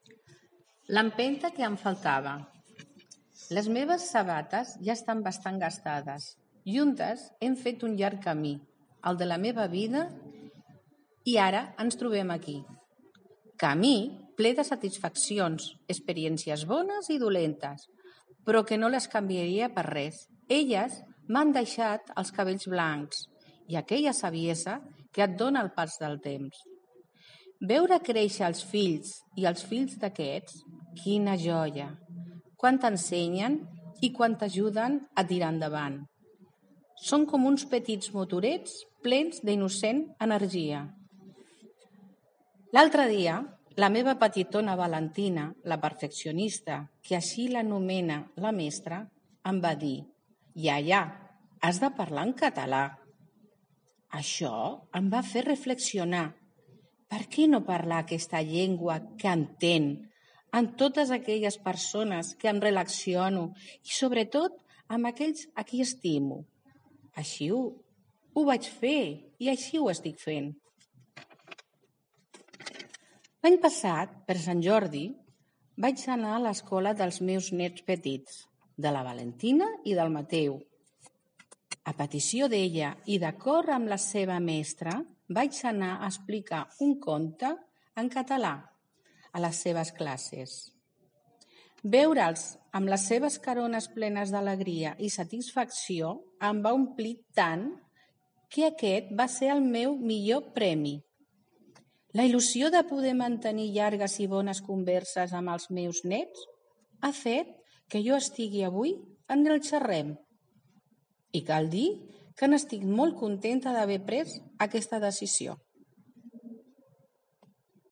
L'empenta que em faltava. Les meves sabates ja estan bastant gastades. Juntes hem fet un llarg camí, el de la meva vida, i ara ens trobem aquí. Camí ple de satisfaccions, experiències bones i dolentes, però que no les canviaria per res. Elles m'han deixat els cabells blancs i aquella saviesa que et dona el pas del temps. Veure créixer els fills i els fills d'aquests, quina joia! Quan t'ensenyen i quan t'ajuden a tirar endavant. Són com uns petits motorets plens d'innocent energia. L'altre dia, la meva petitona Valentina, la perfeccionista, que així l'anomena la mestra, em va dir: «Iaia, has de parlar en català». Això em va fer reflexionar. Per què no parlar aquesta llengua que entén amb totes aquelles persones que em relaciono i sobretot amb aquells a qui estimo? Així ho vaig fer i així ho estic fent. L'any passat, per Sant Jordi, vaig anar a l'escola dels meus nets petits, de la Valentina i del Mateu. A petició d'ella i d'acord amb la seva mestra, vaig anar a explicar un conte en català a les seves classes. Veure'ls amb les seves carones plenes d'alegria i satisfacció em va omplir tant que aquest va ser el meu millor premi. La il·lusió de poder mantenir llargues i bones converses amb els meus nets ha fet que jo estigui avui en el xerrem. I cal dir que n'estic molt contenta d'haver pres aquesta decisió.